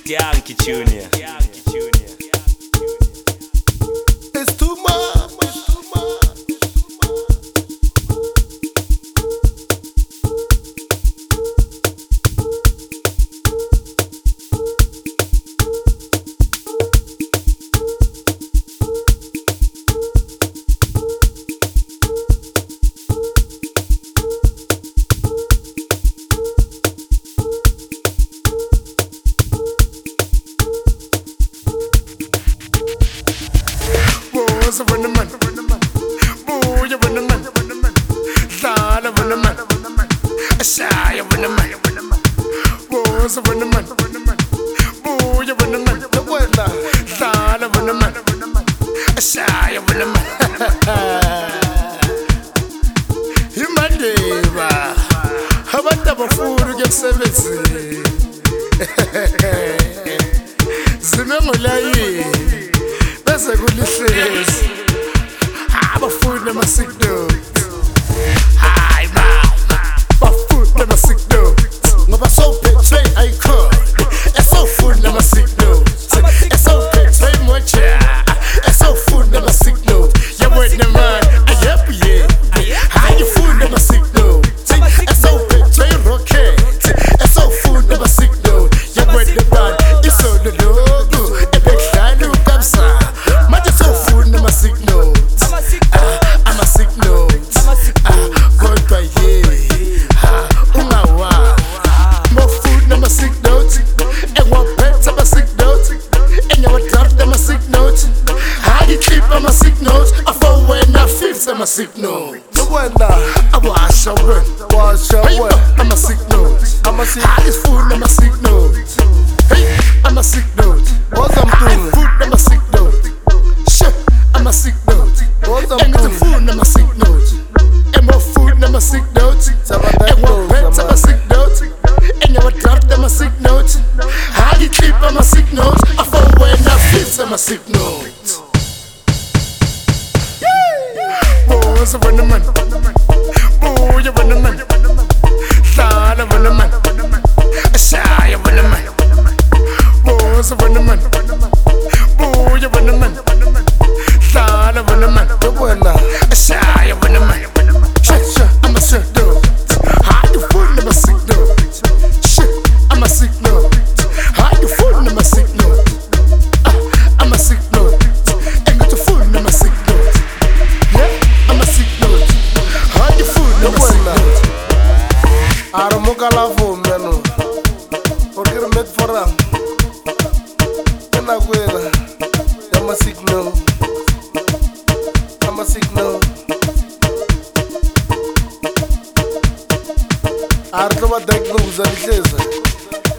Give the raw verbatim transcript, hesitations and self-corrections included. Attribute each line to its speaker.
Speaker 1: Yankee Junior.
Speaker 2: It's too much. It's too much. Boys of the man, boy of the man, lad of the man, a shy of the man. Boys of the man, boy of the man, the weather, lad of the man, a shy of the man. You my diva, how about double food to get service? Zimemulai. That's a good listen. I'm a food never sick though. Hi, ma. My food never sick though. No, but so pay I could. It's so food never sick though. It's so pay much. It's so food never sick though. You word the man. I yep, yeah. How you food never sick though. It's so pay rocket. It's so food never sick though. You word the man. It's so the logo. A big line of capsa. I'm a sick note. Ah, I'm a sick note. Ah, God by here. Ah, umawa. More food, I'm a sick note. And one pet, I'm a sick note. And your draft, I'm a sick note. How you keep, I'm a sick note. I fall when I feel, I'm a sick note. The weather, I wash away. Wash away. I'm a sick note. I'm a sick. How is food, I'm a sick note. Hey, I'm a sick note. What's I'm doing? Food, I'm a sick note. I'm a sick note. And with the food, I'm a sick note. And more food, I'm a sick note. And more pets, I'm a sick note. And your draft, I'm a sick note. How you keep, I'm a sick note. I fall when I feel, I'm a sick note. Boys of the man, boy of the man, lad of the man, a shy of the man. Boys of the man, boy of the man. Lad of the man, the weather, a shy of the man. Shit, shit, I'm a sick note. How you fool, I'm a sick note. Shit, I'm a sick note. How you fool, I'm a sick note. Ah, I'm a sick note. Ain't got to fool, I'm a sick note. Yeah, I'm a sick note. How you fool, I'm a sick note. Aramukala for menu. Forget a met for them. And I will. I'm a sick note. I'm a sick note. Arthur, what that goes and says.